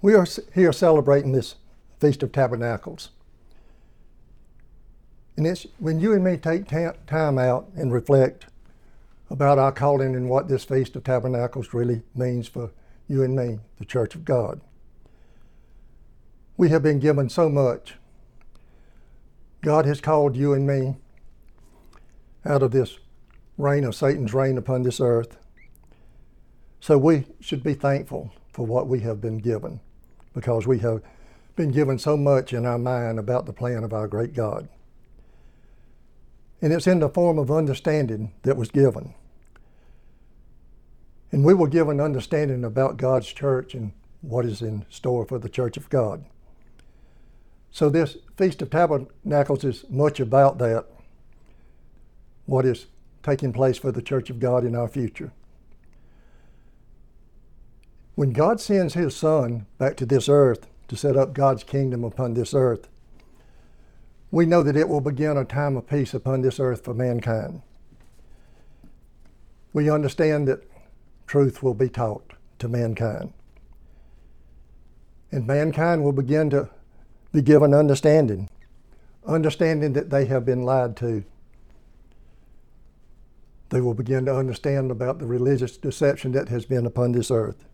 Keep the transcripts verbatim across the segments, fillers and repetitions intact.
We are here celebrating this Feast of Tabernacles. And it's when you and me take ta- time out and reflect about our calling and what this Feast of Tabernacles really means for you and me, the Church of God. We have been given so much. God has called you and me out of this reign of Satan's reign upon this earth. So we should be thankful for what we have been given, because we have been given so much in our mind about the plan of our great God. And it's in the form of understanding that was given. And we were given understanding about God's church and what is in store for the Church of God. So this Feast of Tabernacles is much about that, what is taking place for the Church of God in our future. When God sends his Son back to this earth to set up God's kingdom upon this earth, we know that it will begin a time of peace upon this earth for mankind. We understand that truth will be taught to mankind. And mankind will begin to be given understanding, understanding that they have been lied to. They will begin to understand about the religious deception that has been upon this earth.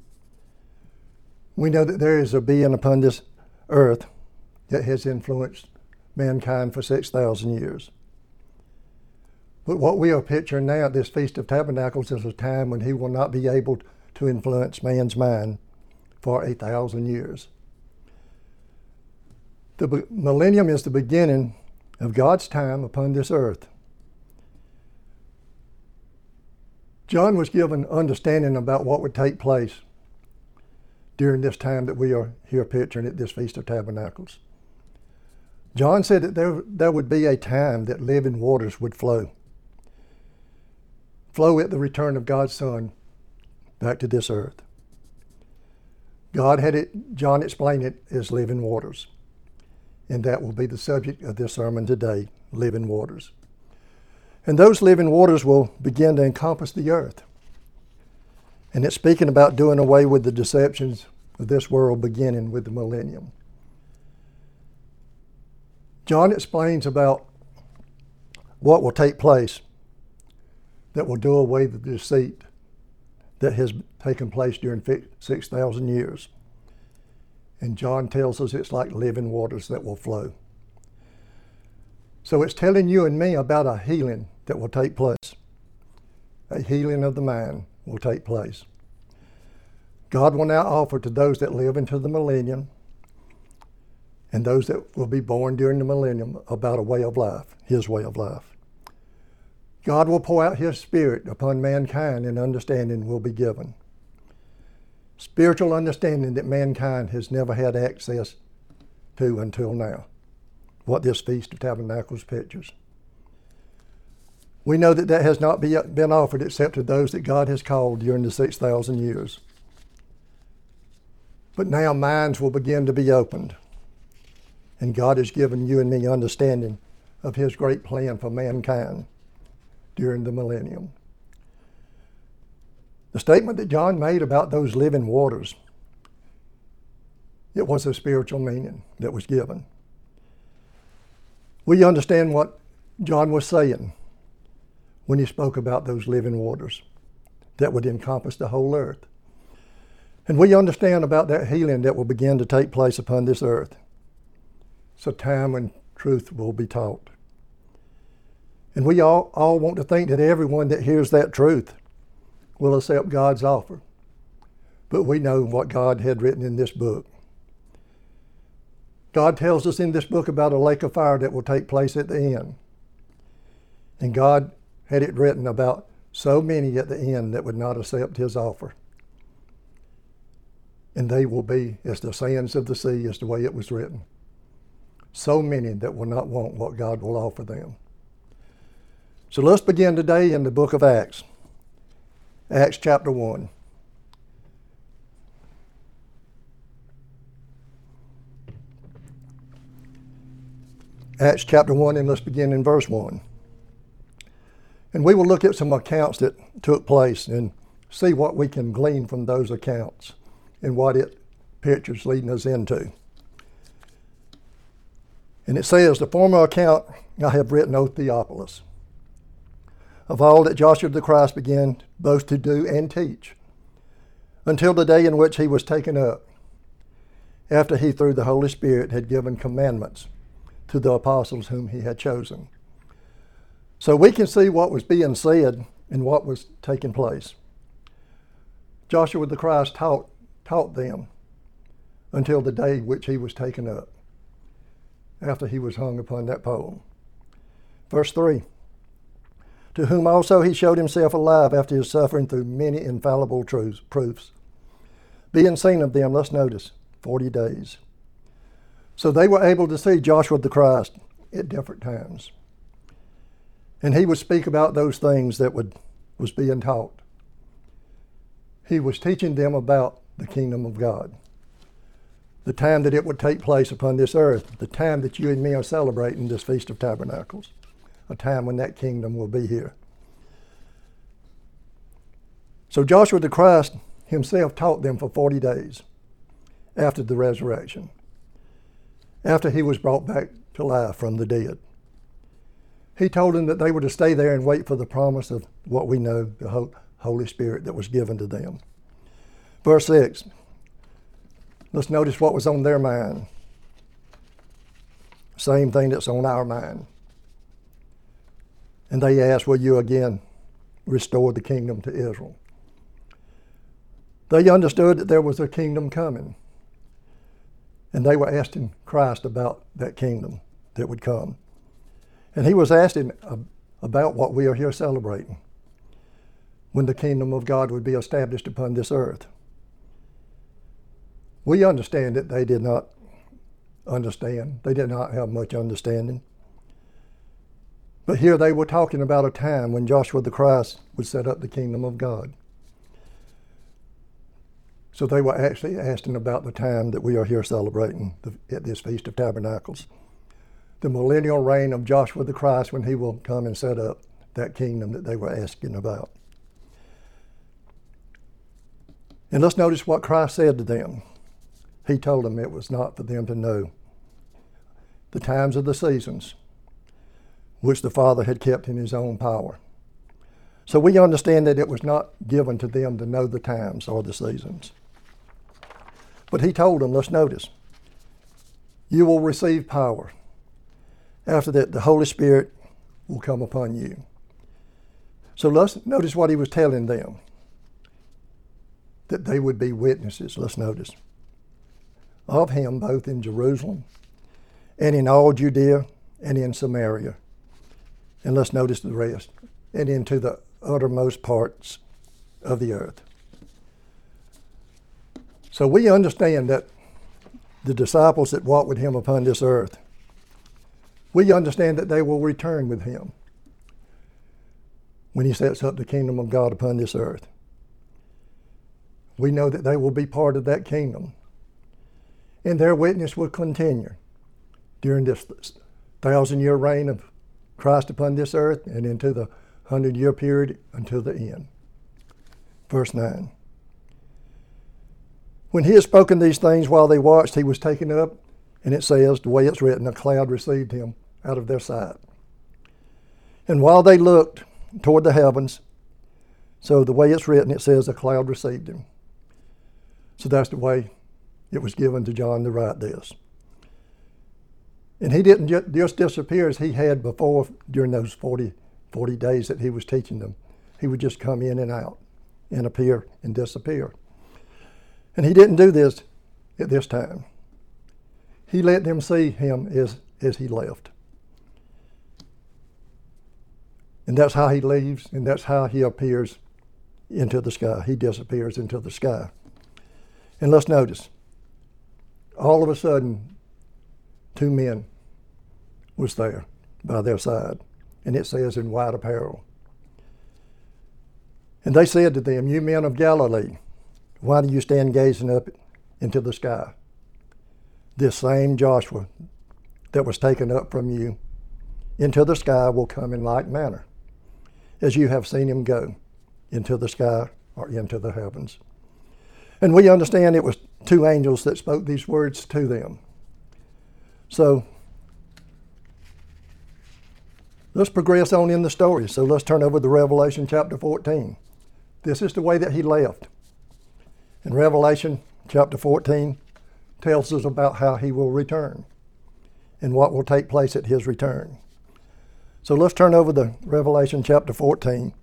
We know that there is a being upon this earth that has influenced mankind for six thousand years. But what we are picturing now at this Feast of Tabernacles is a time when he will not be able to influence man's mind for a thousand years. The millennium is the beginning of God's time upon this earth. John was given understanding about what would take place during this time that we are here picturing at this Feast of Tabernacles. John said that there, there would be a time that living waters would flow. Flow at the return of God's Son back to this earth. God had it, John explained it as living waters. And that will be the subject of this sermon today, living waters. And those living waters will begin to encompass the earth. And it's speaking about doing away with the deceptions of this world, beginning with the millennium. John explains about what will take place that will do away with the deceit that has taken place during six thousand years. And John tells us it's like living waters that will flow. So it's telling you and me about a healing that will take place. A healing of the mind will take place. God will now offer to those that live into the millennium and those that will be born during the millennium about a way of life, his way of life. God will pour out his Spirit upon mankind, and understanding will be given. Spiritual understanding that mankind has never had access to until now. What this Feast of Tabernacles pictures. We know that that has not be, been offered except to those that God has called during the six thousand years. But now minds will begin to be opened. And God has given you and me understanding of his great plan for mankind during the millennium. The statement that John made about those living waters, it was a spiritual meaning that was given. We understand what John was saying when he spoke about those living waters that would encompass the whole earth. And we understand about that healing that will begin to take place upon this earth. It's a time when truth will be taught. And we all, all want to think that everyone that hears that truth will accept God's offer. But we know what God had written in this book. God tells us in this book about a lake of fire that will take place at the end. And God had it written about so many at the end that would not accept his offer. And they will be as the sands of the sea, as the way it was written. So many that will not want what God will offer them. So let's begin today in the book of Acts. Acts chapter one. Acts chapter one, and let's begin in verse one. And we will look at some accounts that took place and see what we can glean from those accounts and what it picture's leading us into. And it says, the former account I have written, O Theophilus, of all that Joshua the Christ began both to do and teach, until the day in which he was taken up, after he through the Holy Spirit had given commandments to the apostles whom he had chosen. So we can see what was being said and what was taking place. Joshua the Christ taught, taught them until the day which he was taken up, after he was hung upon that pole. Verse three, to whom also he showed himself alive after his suffering through many infallible truths, proofs, being seen of them, let's notice, forty days. So they were able to see Joshua the Christ at different times. And he would speak about those things that would, was being taught. He was teaching them about the kingdom of God, the time that it would take place upon this earth, the time that you and me are celebrating this Feast of Tabernacles, a time when that kingdom will be here. So Joshua the Christ himself taught them for forty days after the resurrection, after he was brought back to life from the dead. He told them that they were to stay there and wait for the promise of what we know, the Holy Spirit that was given to them. Verse six, let's notice what was on their mind. Same thing that's on our mind. And they asked, will you again restore the kingdom to Israel? They understood that there was a kingdom coming. And they were asking Christ about that kingdom that would come. And he was asking about what we are here celebrating, when the kingdom of God would be established upon this earth. We understand that they did not understand. They did not have much understanding. But here they were talking about a time when Joshua the Christ would set up the kingdom of God. So they were actually asking about the time that we are here celebrating the, at this Feast of Tabernacles, the millennial reign of Joshua the Christ, when he will come and set up that kingdom that they were asking about. And let's notice what Christ said to them. He told them it was not for them to know the times of the seasons, which the Father had kept in his own power. So we understand that it was not given to them to know the times or the seasons. But he told them, let's notice, you will receive power. After that, the Holy Spirit will come upon you. So let's notice what he was telling them, that they would be witnesses, let's notice, of him both in Jerusalem and in all Judea and in Samaria. And let's notice the rest, and into the uttermost parts of the earth. So we understand that the disciples that walked with him upon this earth, we understand that they will return with him when he sets up the kingdom of God upon this earth. We know that they will be part of that kingdom, and their witness will continue during this thousand-year reign of Christ upon this earth and into the hundred-year period until the end. Verse nine. When he had spoken these things while they watched, he was taken up, and it says, the way it's written, a cloud received him out of their sight. And while they looked toward the heavens, so the way it's written, it says a cloud received him. So that's the way it was given to John to write this. And he didn't just disappear as he had before during those forty, forty days that he was teaching them. He would just come in and out and appear and disappear. And he didn't do this at this time. He let them see him as, as he left. And that's how he leaves, and that's how he appears into the sky. He disappears into the sky. And let's notice, all of a sudden, two men was there by their side. And it says in white apparel. And they said to them, you men of Galilee, why do you stand gazing up into the sky? This same Joshua that was taken up from you into the sky will come in like manner, as you have seen him go into the sky or into the heavens. And we understand it was two angels that spoke these words to them. So let's progress on in the story. So let's turn over to Revelation chapter fourteen. This is the way that he left. In Revelation chapter fourteen tells us about how he will return and what will take place at his return. So let's turn over to Revelation chapter fourteen.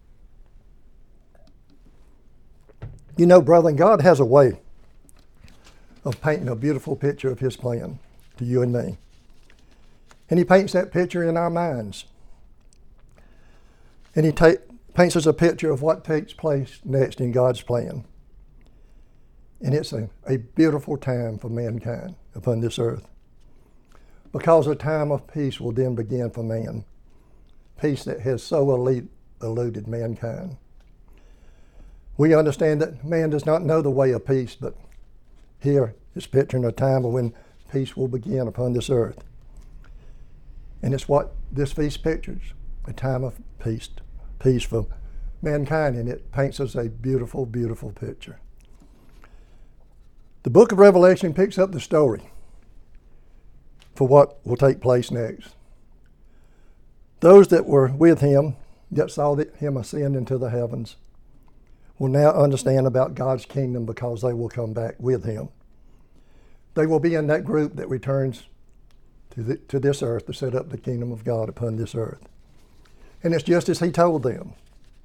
You know, brethren, God has a way of painting a beautiful picture of his plan to you and me. And he paints that picture in our minds. And he ta- paints us a picture of what takes place next in God's plan. And it's a, a beautiful time for mankind upon this earth. Because a time of peace will then begin for man. Peace that has so elite, eluded mankind. We understand that man does not know the way of peace, but here is picturing a time when peace will begin upon this earth. And it's what this feast pictures, a time of peace, peace for mankind, and it paints us a beautiful, beautiful picture. The book of Revelation picks up the story for what will take place next. Those that were with him, that saw him ascend into the heavens, will now understand about God's kingdom because they will come back with him. They will be in that group that returns to, the, to this earth to set up the kingdom of God upon this earth. And it's just as he told them.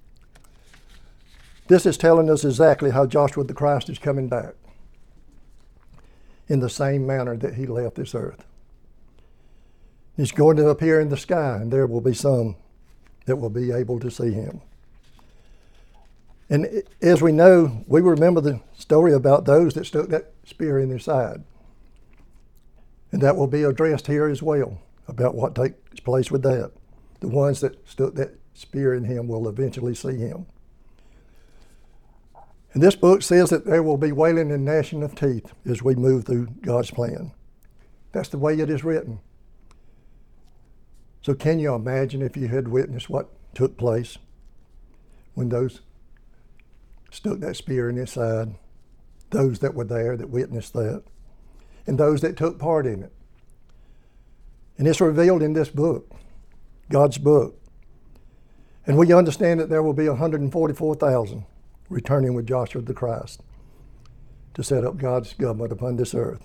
This is telling us exactly how Joshua the Christ is coming back in the same manner that he left this earth. He's going to appear in the sky, and there will be some that will be able to see him. And as we know, we remember the story about those that stuck that spear in their side. And that will be addressed here as well, about what takes place with that. The ones that stuck that spear in him will eventually see him. And this book says that there will be wailing and gnashing of teeth as we move through God's plan. That's the way it is written. So can you imagine if you had witnessed what took place when those stuck that spear in his side, those that were there that witnessed that, and those that took part in it. And it's revealed in this book, God's book. And we understand that there will be one hundred forty-four thousand returning with Joshua the Christ to set up God's government upon this earth.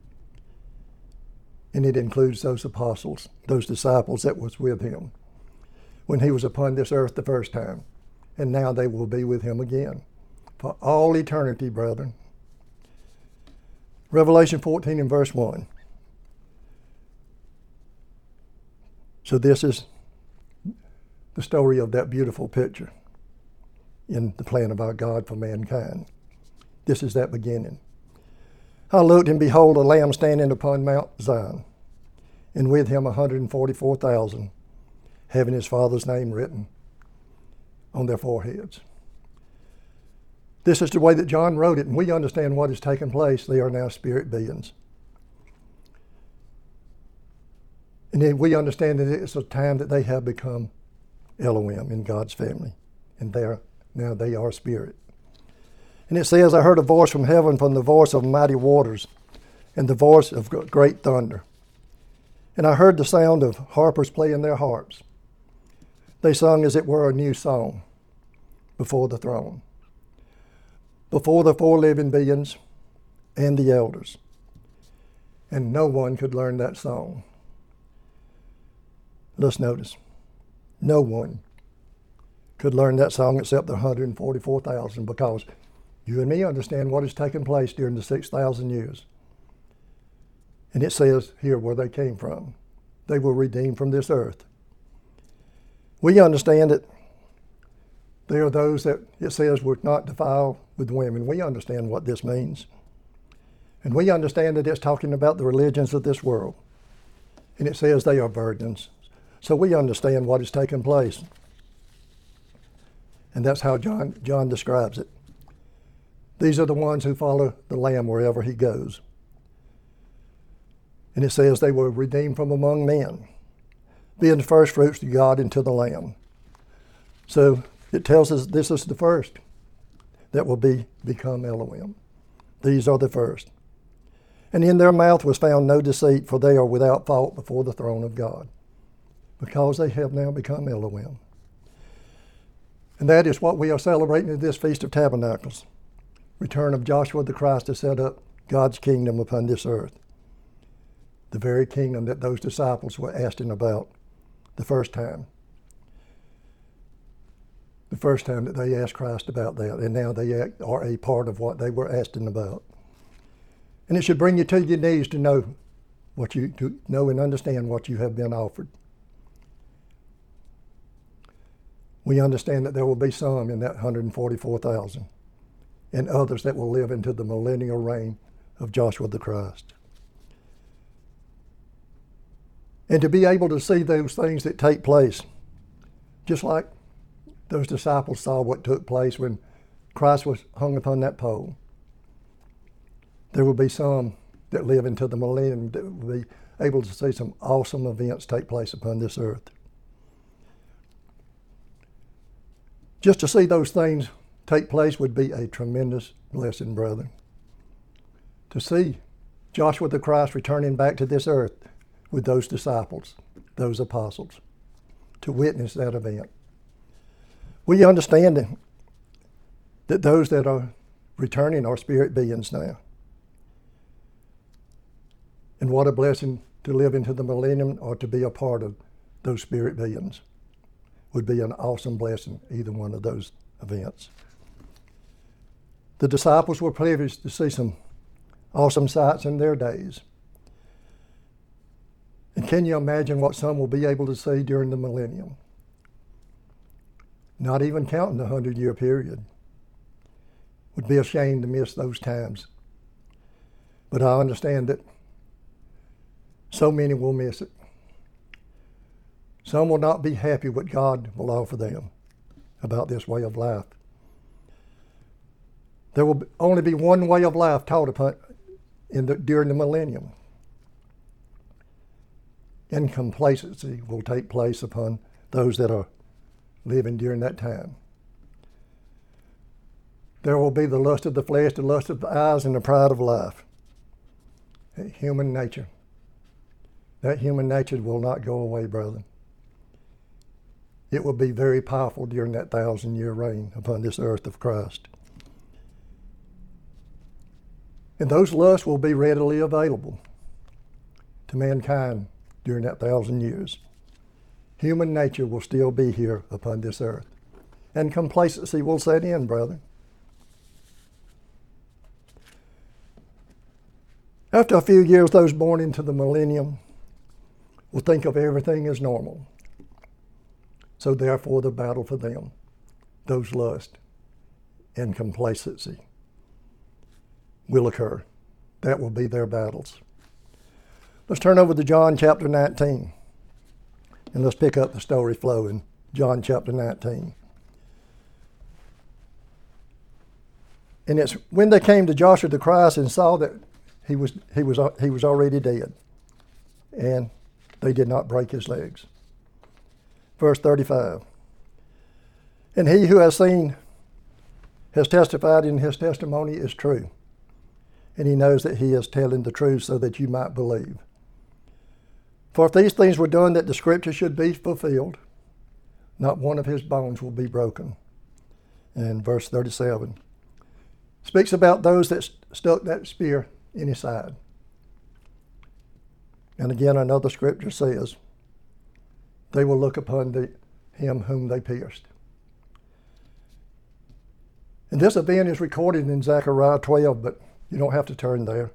And it includes those apostles, those disciples that was with him when he was upon this earth the first time. And now they will be with him again for all eternity, brethren. Revelation fourteen and verse one. So this is the story of that beautiful picture in the plan of our God for mankind. This is that beginning. I looked, and behold, a lamb standing upon Mount Zion, and with him one hundred forty-four thousand, having his Father's name written on their foreheads. This is the way that John wrote it, and we understand what has taken place. They are now spirit beings. And then we understand that it's a time that they have become Elohim in God's family, and they are, now they are spirit. And it says, I heard a voice from heaven, from the voice of mighty waters, and the voice of great thunder. And I heard the sound of harpers playing their harps. They sung as it were a new song before the throne, before the four living beings and the elders. And no one could learn that song. Let's notice, no one could learn that song except the one hundred forty-four thousand, because you and me understand what has taken place during the six thousand years. And it says here where they came from. They were redeemed from this earth. We understand that there are those that it says were not defiled with women. We understand what this means. And we understand that it's talking about the religions of this world. And it says they are virgins. So we understand what has taken place. And that's how John, John describes it. These are the ones who follow the Lamb wherever he goes. And it says they were redeemed from among men, being the first fruits to God and to the Lamb. So it tells us this is the first that will be become Elohim. These are the first. And in their mouth was found no deceit, for they are without fault before the throne of God, because they have now become Elohim. And that is what we are celebrating at this Feast of Tabernacles, return of Joshua the Christ to set up God's kingdom upon this earth, the very kingdom that those disciples were asking about the first time. The first time that they asked Christ about that, and now they are a part of what they were asking about. And it should bring you to your knees to know what you to know and understand what you have been offered. We understand that there will be some in that one hundred forty-four thousand, and others that will live into the millennial reign of Joshua the Christ. And to be able to see those things that take place, just like those disciples saw what took place when Christ was hung upon that pole. There will be some that live into the millennium that will be able to see some awesome events take place upon this earth. Just to see those things take place would be a tremendous blessing, brethren. To see Joshua the Christ returning back to this earth with those disciples, those apostles, to witness that event. We understand that those that are returning are spirit beings now. And what a blessing to live into the millennium or to be a part of those spirit beings. Would be an awesome blessing, either one of those events. The disciples were privileged to see some awesome sights in their days. And can you imagine what some will be able to see during the millennium? Not even counting the hundred-year period. Would be ashamed to miss those times. But I understand that so many will miss it. Some will not be happy what God will offer them about this way of life. There will only be one way of life taught upon in the, during the millennium. And complacency will take place upon those that are living during that time. There will be the lust of the flesh, the lust of the eyes, and the pride of life. Human nature. That human nature will not go away, brethren. It will be very powerful during that thousand-year reign upon this earth of Christ. And those lusts will be readily available to mankind during that thousand years. Human nature will still be here upon this earth. And complacency will set in, brethren. After a few years, those born into the millennium will think of everything as normal. So therefore, the battle for them, those lusts and complacency, will occur. That will be their battles. Let's turn over to John chapter nineteen, and let's pick up the story flow in John chapter nineteen. And it's when they came to Joshua the Christ and saw that he was he was he was already dead, and they did not break his legs. Verse thirty-five. And he who has seen has testified, and his testimony is true. And he knows that he is telling the truth so that you might believe. For if these things were done that the scripture should be fulfilled, not one of his bones will be broken. And verse thirty-seven speaks about those that st- stuck that spear in his side. And again, another scripture says, they will look upon the, him whom they pierced. And this event is recorded in Zechariah twelve, but you don't have to turn there.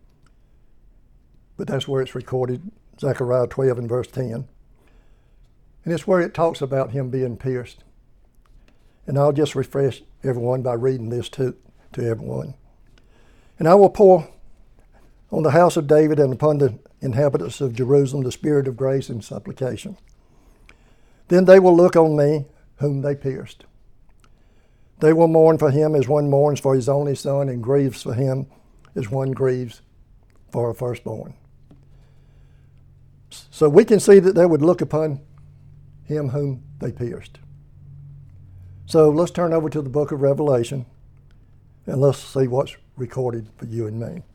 But that's where it's recorded, Zechariah twelve and verse ten. And it's where it talks about him being pierced. And I'll just refresh everyone by reading this to, to everyone. And I will pour on the house of David and upon the inhabitants of Jerusalem the spirit of grace and supplication. Then they will look on me whom they pierced. They will mourn for him as one mourns for his only son, and grieves for him as one grieves for a firstborn. So we can see that they would look upon him whom they pierced. So let's turn over to the book of Revelation, and let's see what's recorded for you and me.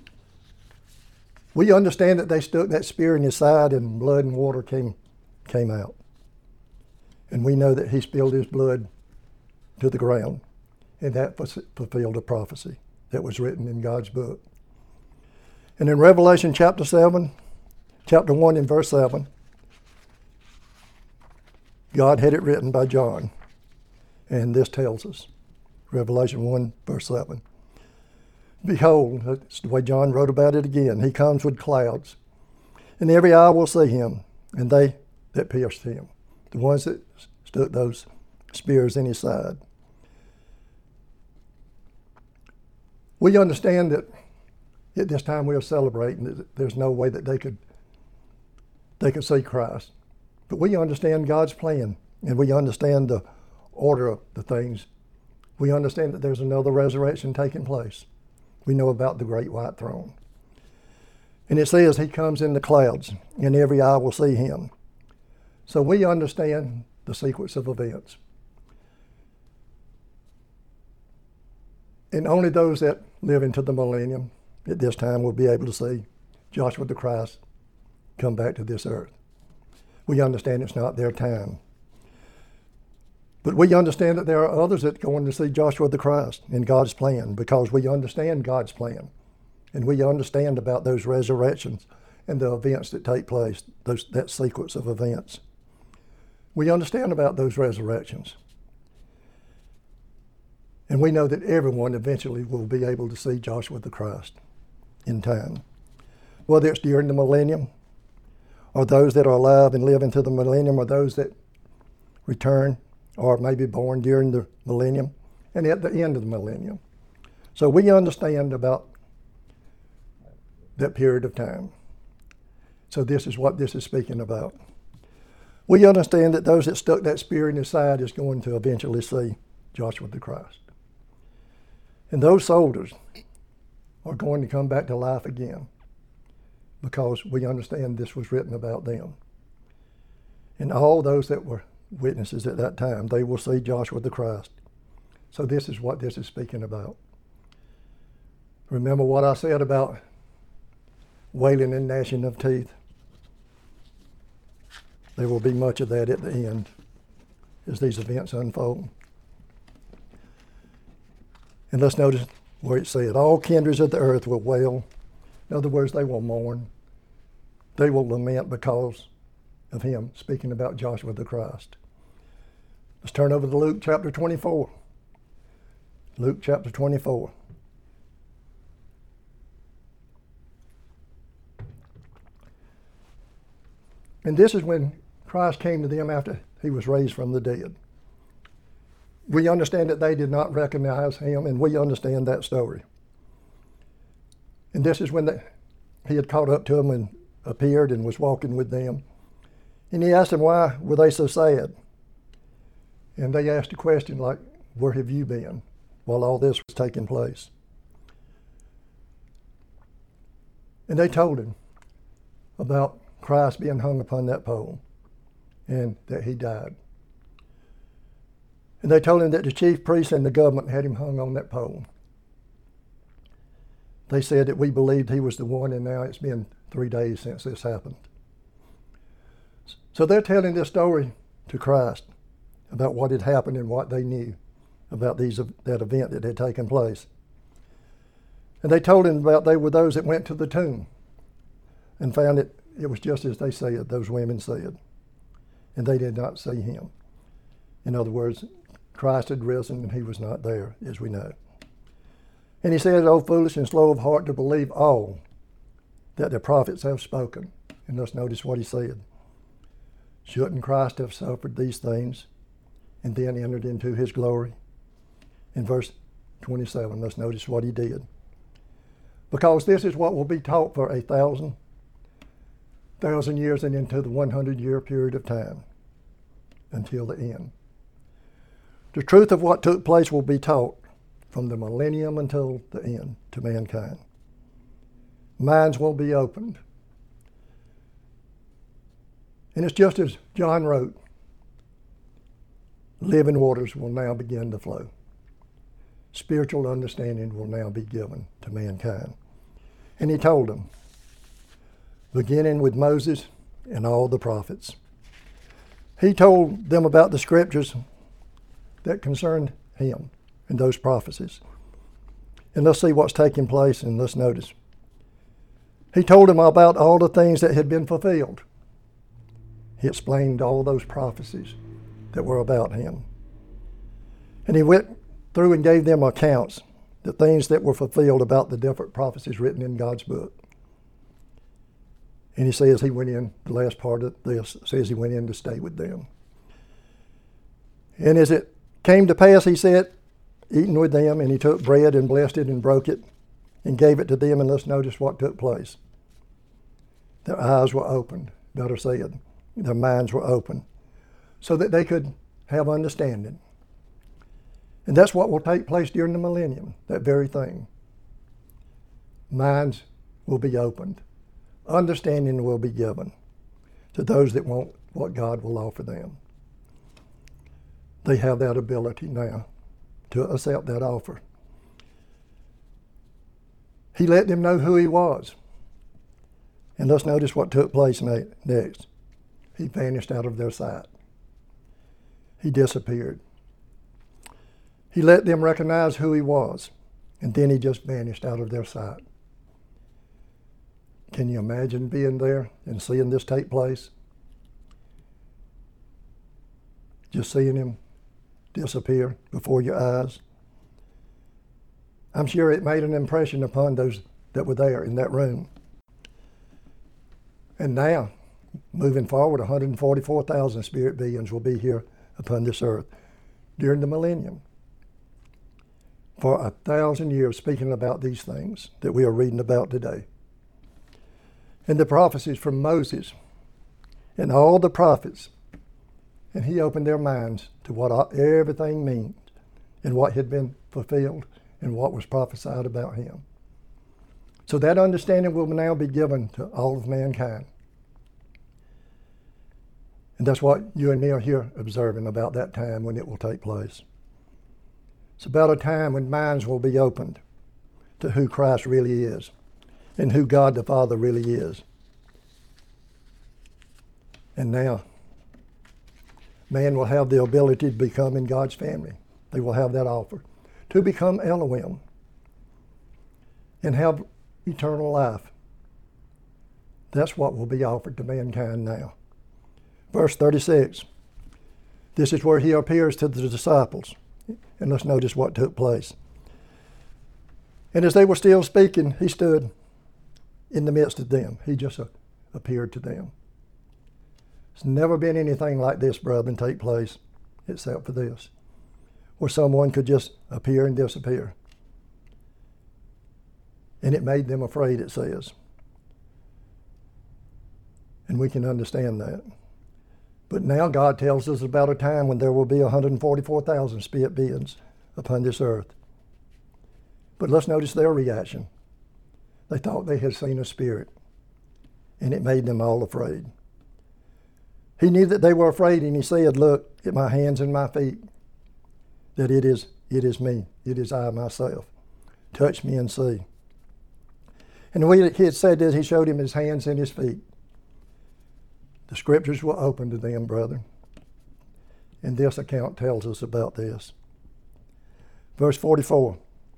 We understand that they stuck that spear in his side and blood and water came, came out. And we know that he spilled his blood to the ground. And that fulfilled a prophecy that was written in God's book. And in Revelation chapter seven, chapter one and verse seven, God had it written by John. And this tells us, Revelation one, verse seven. Behold, that's the way John wrote about it again. He comes with clouds, and every eye will see him, and they that pierced him, the ones that stuck those spears in his side. We understand that at this time we are celebrating that there's no way that they could they could see Christ. But we understand God's plan, and we understand the order of the things. We understand that there's another resurrection taking place. We know about the great white throne. And it says he comes in the clouds, and every eye will see him. So we understand the sequence of events. And only those that live into the millennium at this time will be able to see Joshua the Christ come back to this earth. We understand it's not their time. But we understand that there are others that are going to see Joshua the Christ in God's plan, because we understand God's plan. And we understand about those resurrections and the events that take place, those, that sequence of events. We understand about those resurrections. And we know that everyone eventually will be able to see Joshua the Christ in time. Whether it's during the millennium, or those that are alive and live into the millennium, or those that return, or maybe born during the millennium, and at the end of the millennium. So we understand about that period of time. So this is what this is speaking about. We understand that those that stuck that spear in his side is going to eventually see Joshua the Christ. And those soldiers are going to come back to life again, because we understand this was written about them. And all those that were witnesses at that time, they will see Joshua the Christ. So this is what this is speaking about. Remember what I said about wailing and gnashing of teeth? There will be much of that at the end as these events unfold. And let's notice where it said, all kindreds of the earth will wail. In other words, they will mourn. They will lament because of him, speaking about Joshua the Christ. Let's turn over to Luke chapter twenty-four. Luke chapter twenty-four. And this is when Christ came to them after he was raised from the dead. We understand that they did not recognize him, and we understand that story. And this is when the, he had caught up to them and appeared and was walking with them. And he asked them, why were they so sad? And they asked a question like, where have you been while all this was taking place? And they told him about Christ being hung upon that pole and that he died. And they told him that the chief priests and the government had him hung on that pole. They said that we believed he was the one, and now it's been three days since this happened. So they're telling this story to Christ about what had happened and what they knew about these that event that had taken place. And they told him about they were those that went to the tomb and found it, it was just as they said, those women said. And they did not see him. In other words, Christ had risen and he was not there, as we know. And he said, O foolish and slow of heart to believe all that the prophets have spoken. And let's notice what he said. Shouldn't Christ have suffered these things and then entered into his glory? In verse twenty-seven, let's notice what he did. Because this is what will be taught for a thousand, thousand years and into the one hundred year period of time until the end. The truth of what took place will be taught from the millennium until the end to mankind. Minds will be opened. And it's just as John wrote, living waters will now begin to flow. spiritual understanding will now be given to mankind. And he told them, beginning with Moses and all the prophets. He told them about the scriptures that concerned him and those prophecies. And let's see what's taking place, and let's notice. He told them about all the things that had been fulfilled. He explained all those prophecies that were about him. And he went through and gave them accounts, the things that were fulfilled about the different prophecies written in God's book. And he says he went in, the last part of this says he went in to stay with them. And as it came to pass, he said, eating with them, and he took bread and blessed it and broke it and gave it to them. And let's notice what took place. Their eyes were opened, better said. Their minds were opened so that they could have understanding. And that's what will take place during the millennium, that very thing. Minds will be opened. Understanding will be given to those that want what God will offer them. They have that ability now to accept that offer. He let them know who he was. And let's notice what took place next. He vanished out of their sight. He disappeared. He let them recognize who he was, and then he just vanished out of their sight. Can you imagine being there and seeing this take place? Just seeing him disappear before your eyes. I'm sure it made an impression upon those that were there in that room. And now, moving forward, one hundred forty-four thousand spirit beings will be here upon this earth during the millennium. For a thousand years speaking about these things that we are reading about today. And the prophecies from Moses and all the prophets. And he opened their minds to what everything means and what had been fulfilled and what was prophesied about him. So that understanding will now be given to all of mankind. And that's what you and me are here observing about that time when it will take place. It's about a time when minds will be opened to who Christ really is and who God the Father really is. And now, man will have the ability to become in God's family. They will have that offer to become Elohim and have eternal life. That's what will be offered to mankind now. Verse thirty-six. This is where he appears to the disciples. And let's notice what took place. And as they were still speaking, he stood in the midst of them. He just uh, appeared to them. There's never been anything like this, brethren, take place except for this, where someone could just appear and disappear. And it made them afraid, it says. And we can understand that. But now God tells us about a time when there will be one hundred forty-four thousand spirit beings upon this earth. But let's notice their reaction. They thought they had seen a spirit, and it made them all afraid. He knew that they were afraid, and he said, look at my hands and my feet, that it is, it is me, it is I myself. Touch me and see. And when he had said this, he showed him his hands and his feet. The scriptures were open to them, brethren. And this account tells us about this. Verse forty-four.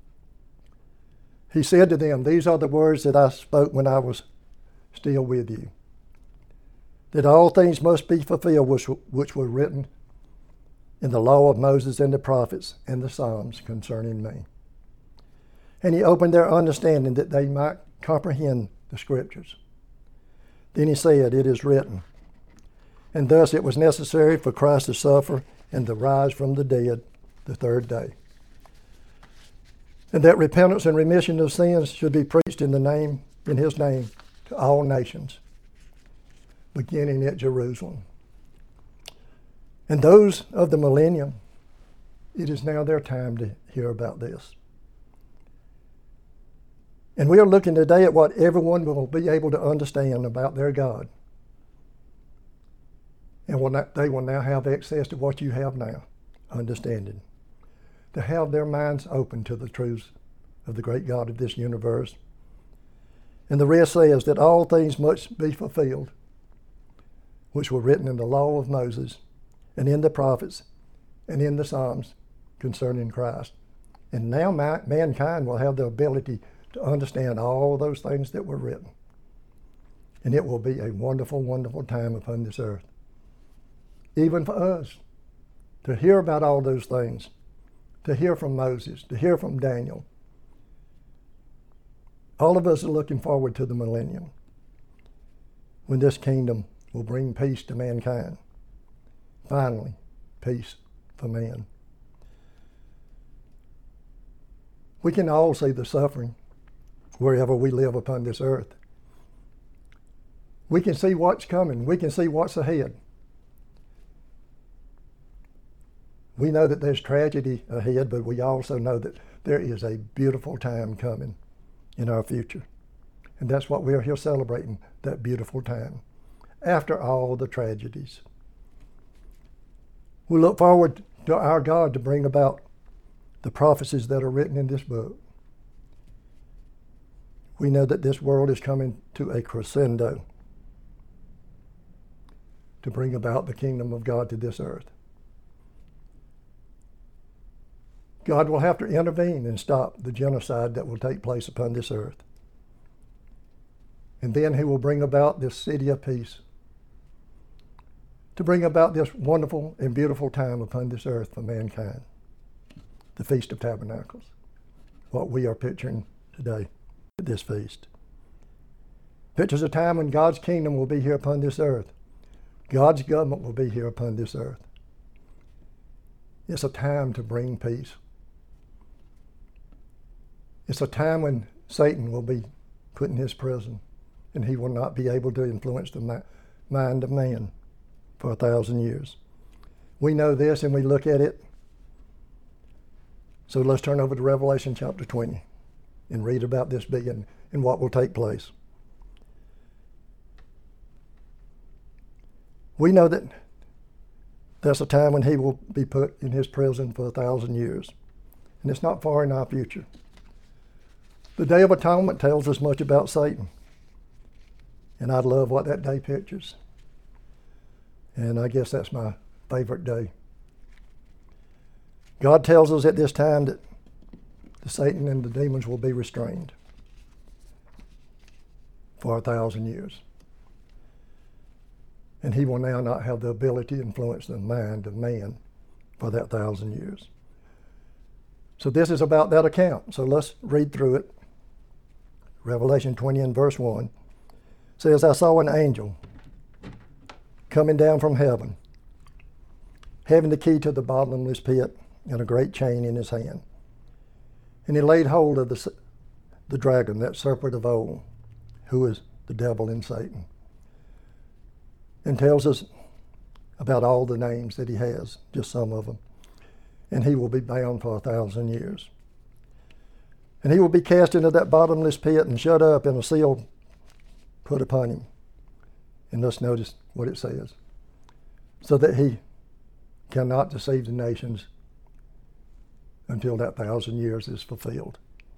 He said to them, these are the words that I spoke when I was still with you, that all things must be fulfilled which, which were written in the law of Moses and the prophets and the Psalms concerning me. And he opened their understanding that they might comprehend the scriptures. Then he said, it is written. And thus it was necessary for Christ to suffer and to rise from the dead the third day. And that repentance and remission of sins should be preached in the name, in his name, to all nations, beginning at Jerusalem. And those of the millennium, it is now their time to hear about this. And we are looking today at what everyone will be able to understand about their God. And will not, they will now have access to what you have now, understanding. to have their minds open to the truths of the great God of this universe. And the rest says that all things must be fulfilled, which were written in the law of Moses and in the prophets and in the Psalms concerning Christ. And now ma- mankind will have the ability to understand all those things that were written. And it will be a wonderful, wonderful time upon this earth. Even for us, to hear about all those things, to hear from Moses, to hear from Daniel. All of us are looking forward to the millennium, when this kingdom will bring peace to mankind. Finally, peace for man. We can all see the suffering wherever we live upon this earth. We can see what's coming. We can see what's ahead. We know that there's tragedy ahead, but we also know that there is a beautiful time coming in our future. And that's what we're here celebrating, that beautiful time, after all the tragedies. We look forward to our God to bring about the prophecies that are written in this book. We know that this world is coming to a crescendo to bring about the kingdom of God to this earth. God will have to intervene and stop the genocide that will take place upon this earth. And then he will bring about this city of peace, to bring about this wonderful and beautiful time upon this earth for mankind, the Feast of Tabernacles, what we are picturing today at this feast. Pictures a time when God's kingdom will be here upon this earth. God's government will be here upon this earth. It's a time to bring peace. It's a time when Satan will be put in his prison, and he will not be able to influence the mind of man for a thousand years. We know this and we look at it. So let's turn over to Revelation chapter twenty and read about this being and what will take place. We know that there's a time when he will be put in his prison for a thousand years. And it's not far in our future. The Day of Atonement tells us much about Satan. And I love what that day pictures. And I guess that's my favorite day. God tells us at this time that the Satan and the demons will be restrained for a thousand years. And he will now not have the ability to influence the mind of man for that thousand years. So this is about that account. So let's read through it. Revelation twenty and verse one says, I saw an angel coming down from heaven, having the key to the bottomless pit and a great chain in his hand. And he laid hold of the, the dragon, that serpent of old, who is the devil and Satan, and tells us about all the names that he has, just some of them. And he will be bound for a thousand years. And he will be cast into that bottomless pit and shut up, and a seal put upon him. And let's notice what it says. So that he cannot deceive the nations until that thousand years is fulfilled.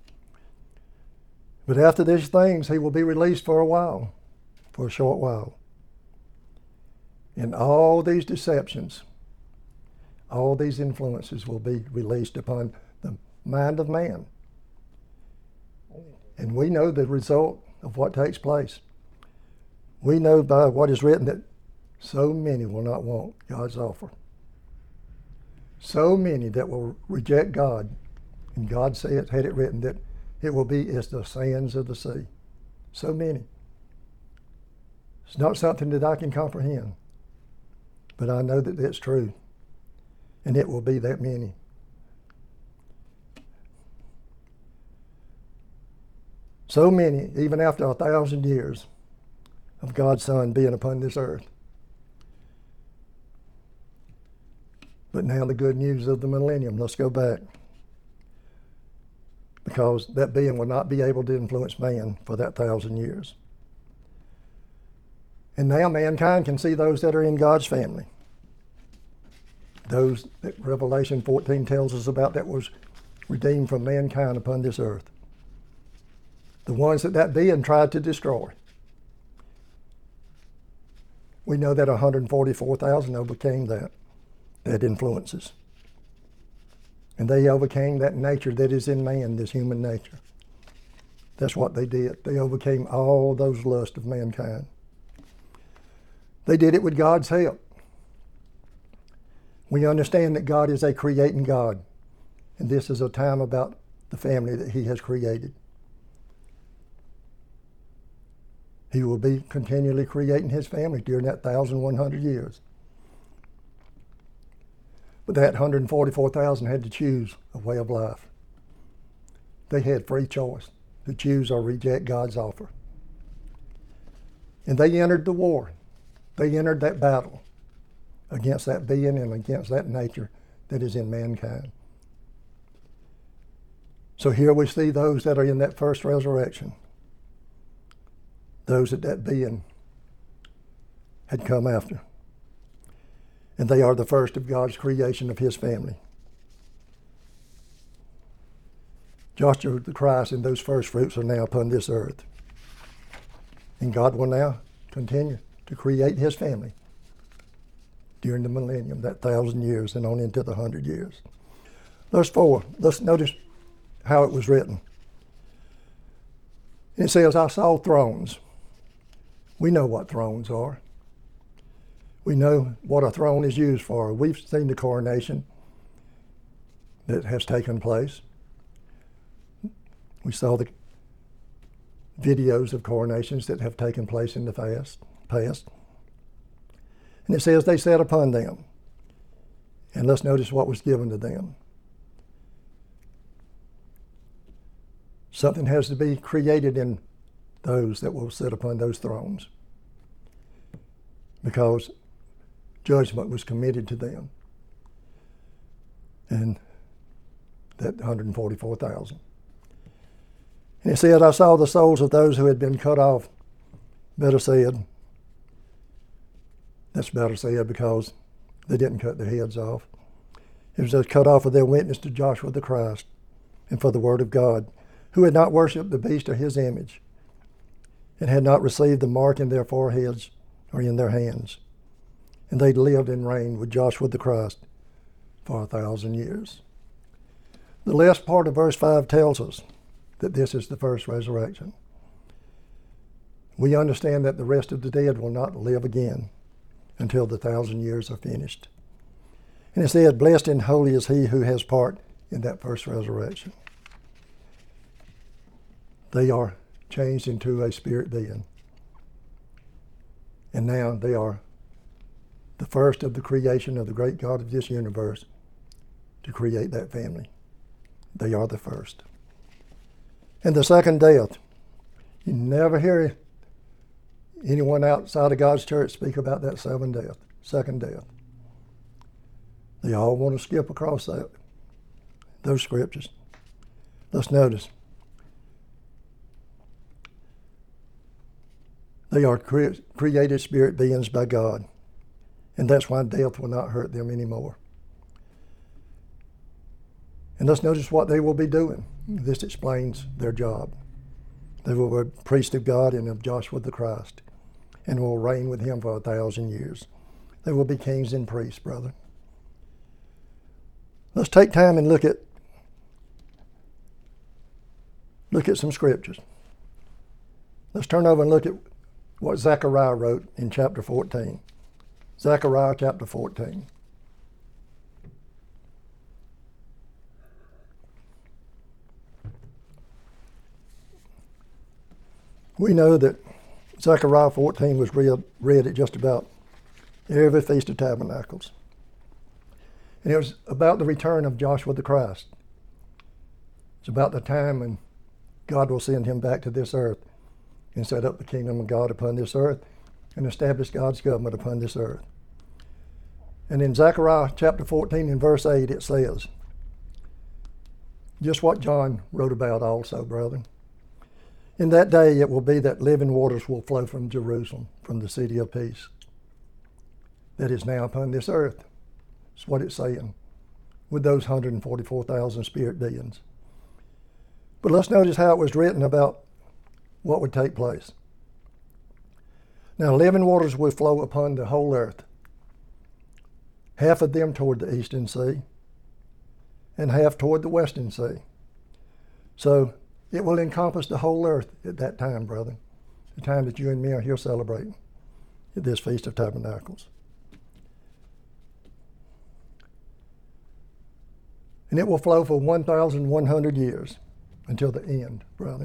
But after these things, he will be released for a while, for a short while. And all these deceptions, all these influences will be released upon the mind of man. And we know the result of what takes place. We know by what is written that so many will not want God's offer. So many that will reject God. And God said, had it written that it will be as the sands of the sea. So many. It's not something that I can comprehend. But I know that it's true. And it will be that many. So many, even after a thousand years of God's Son being upon this earth. But now the good news of the millennium. Let's go back. Because that being will not be able to influence man for that thousand years. And now mankind can see those that are in God's family. those that Revelation fourteen tells us about that was redeemed from mankind upon this earth. The ones that that being tried to destroy. We know that one hundred forty-four thousand overcame that, that influences. And they overcame that nature that is in man, this human nature. That's what they did. They overcame all those lusts of mankind. They did it with God's help. We understand that God is a creating God, and this is a time about the family that He has created. He will be continually creating His family during that one thousand one hundred years. But that one hundred forty-four thousand had to choose a way of life. They had free choice to choose or reject God's offer. And they entered the war. They entered that battle against that being and against that nature that is in mankind. So here we see those that are in that first resurrection. Those that that being had come after. And they are the first of God's creation of His family. Joshua the Christ and those first fruits are now upon this earth. And God will now continue to create His family during the millennium, that thousand years and on into the hundred years. Verse four, let's notice how it was written. It says, I saw thrones. We know what thrones are. We know what a throne is used for. We've seen the coronation that has taken place. We saw the videos of coronations that have taken place in the past. past. And it says they sat upon them. And let's notice what was given to them. Something has to be created in those that will sit upon those thrones, because judgment was committed to them. And that one hundred forty-four thousand. And it said, I saw the souls of those who had been cut off. Better said, that's better said because they didn't cut their heads off. It was just cut off of their witness to Joshua the Christ and for the word of God, who had not worshipped the beast or his image, and had not received the mark in their foreheads or in their hands. And they lived and reigned with Joshua the Christ for a thousand years. The last part of verse five tells us that this is the first resurrection. We understand that the rest of the dead will not live again until the thousand years are finished. And it said, blessed and holy is he who has part in that first resurrection. They are changed into a spirit being. And now they are the first of the creation of the great God of this universe to create that family. They are the first. And the second death. You never hear anyone outside of God's church speak about that seven death, second death. They all want to skip across that, those scriptures. Let's notice. They are cre- created spirit beings by God, and that's why death will not hurt them anymore. And let's notice what they will be doing. This explains their job. They will be priests of God and of Joshua the Christ, and will reign with him for a thousand years. They will be kings and priests, brother. Let's take time and look at look at some scriptures. Let's turn over and look at what Zechariah wrote in chapter fourteen. Zechariah chapter fourteen. We know that Zechariah fourteen was read, read at just about every Feast of Tabernacles. And it was about the return of Joshua the Christ. It's about the time when God will send him back to this earth and set up the kingdom of God upon this earth and establish God's government upon this earth. And in Zechariah chapter fourteen and verse eight it says, just what John wrote about also, brethren. In that day it will be that living waters will flow from Jerusalem, from the city of peace that is now upon this earth. That's what it's saying with those one hundred forty-four thousand spirit beings. But let's notice how it was written about what would take place. Now, living waters will flow upon the whole earth, half of them toward the eastern sea and half toward the western sea. So it will encompass the whole earth at that time, brother, the time that you and me are here celebrating at this Feast of Tabernacles. And it will flow for one thousand one hundred years until the end, brother.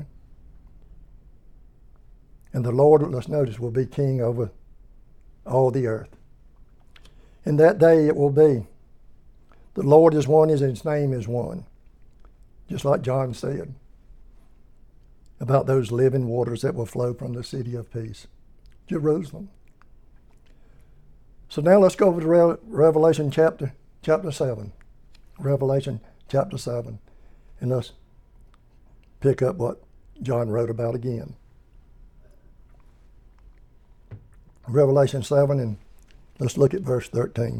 And the Lord, let's notice, will be king over all the earth. In that day it will be, the Lord is one and his name is one. Just like John said about those living waters that will flow from the city of peace, Jerusalem. So now let's go over to Re- Revelation chapter, chapter seven. Revelation chapter seven. And let's pick up what John wrote about again. Revelation seven, and let's look at verse thirteen.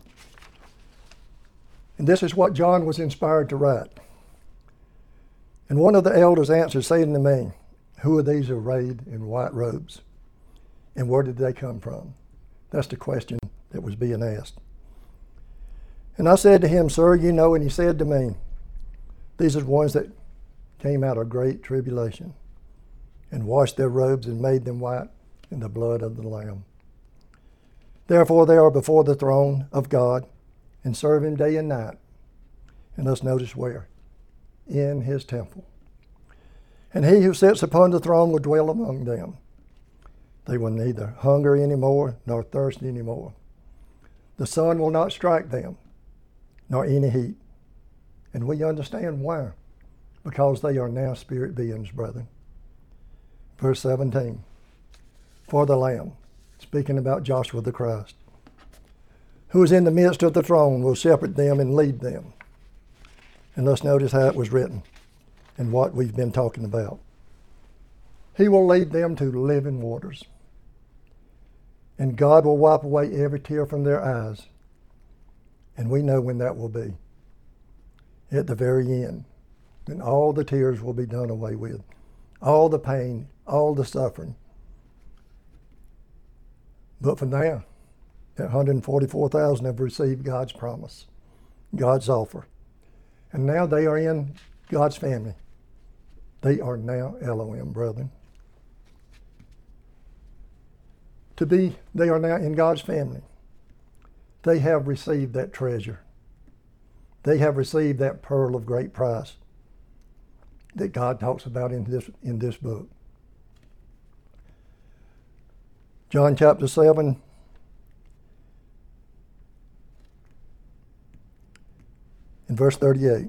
And this is what John was inspired to write. And one of the elders answered, saying to me, who are these arrayed in white robes? And where did they come from? That's the question that was being asked. And I said to him, sir, you know, and he said to me, these are the ones that came out of great tribulation and washed their robes and made them white in the blood of the Lamb. Therefore they are before the throne of God and serve him day and night. And let's notice where. In his temple. And he who sits upon the throne will dwell among them. They will neither hunger any more nor thirst any more. The sun will not strike them, nor any heat. And we understand why. Because they are now spirit beings, brethren. Verse seventeen. For the Lamb, speaking about Joshua the Christ, who is in the midst of the throne, will shepherd them and lead them. And let's notice how it was written and what we've been talking about. He will lead them to living waters. And God will wipe away every tear from their eyes. And we know when that will be. At the very end. When all the tears will be done away with. All the pain, all the suffering. But for now, that one hundred forty-four thousand have received God's promise, God's offer. And now they are in God's family. They are now Elohim, brethren. To be, they are now in God's family. They have received that treasure. They have received that pearl of great price that God talks about in this, in this book. John chapter seven. In verse thirty-eight.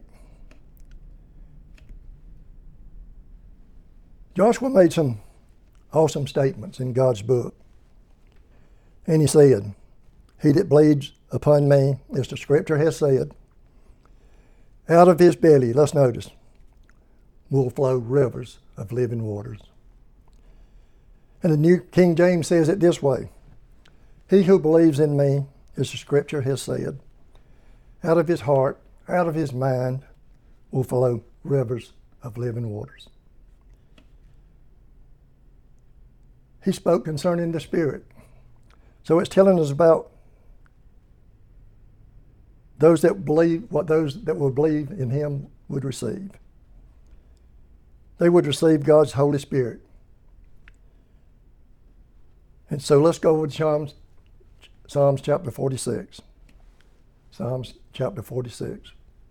Joshua made some awesome statements in God's book. And he said, he that bleeds upon me, as the scripture has said, out of his belly, let's notice, will flow rivers of living waters. And the New King James says it this way, he who believes in me, as the scripture has said, out of his heart, out of his mind, will flow rivers of living waters. He spoke concerning the Spirit. So it's telling us about those that believe, what those that will believe in him would receive. They would receive God's Holy Spirit. And so let's go with Psalms, Psalms chapter forty-six. Psalms chapter forty-six.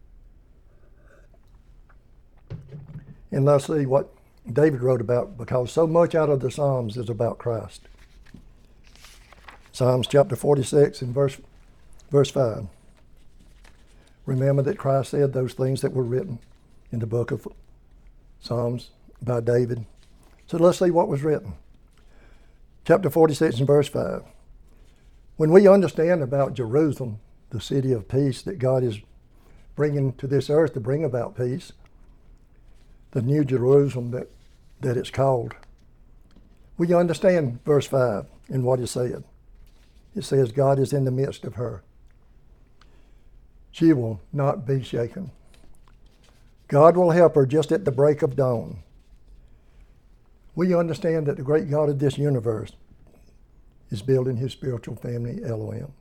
And let's see what David wrote about, because so much out of the Psalms is about Christ. Psalms chapter forty-six and verse, verse five. Remember that Christ said those things that were written in the book of Psalms by David. So let's see what was written. Chapter forty-six and verse five. When we understand about Jerusalem, the city of peace that God is bringing to this earth to bring about peace, the new Jerusalem that, that it's called, we understand verse five and what is said. It says God is in the midst of her. She will not be shaken. God will help her just at the break of dawn. We understand that the great God of this universe is building his spiritual family, Elohim.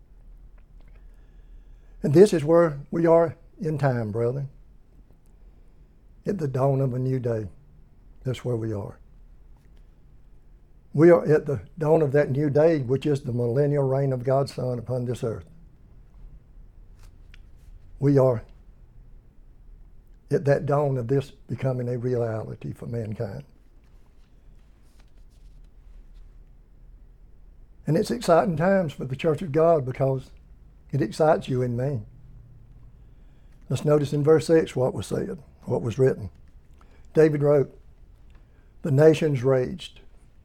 And this is where we are in time, brethren. At the dawn of a new day. That's where we are. We are at the dawn of that new day, which is the millennial reign of God's Son upon this earth. We are at that dawn of this becoming a reality for mankind. And it's exciting times for the Church of God because it excites you and me. Let's notice in verse six what was said, what was written. David wrote, "The nations raged."